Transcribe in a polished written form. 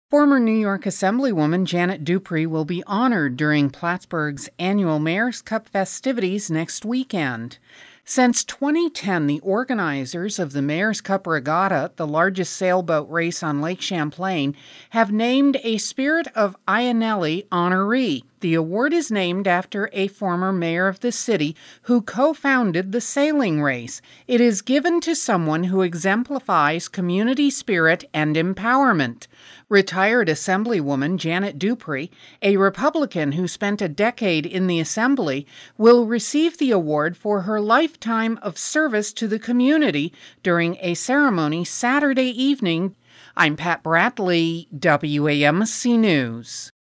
Former New York Assemblywoman Janet Dupree will be honored during Plattsburgh's annual Mayor's Cup festivities next weekend. Since 2010, the organizers of the Mayor's Cup Regatta, the largest sailboat race on Lake Champlain, have named a Spirit of Ionelli honoree. The award is named after a former mayor of the city who co-founded the sailing race. It is given to someone who exemplifies community spirit and empowerment. Retired Assemblywoman Janet Dupree, a Republican who spent a decade in the Assembly, will receive the award for her lifetime of service to the community during a ceremony Saturday evening. I'm Pat Bradley, WAMC News.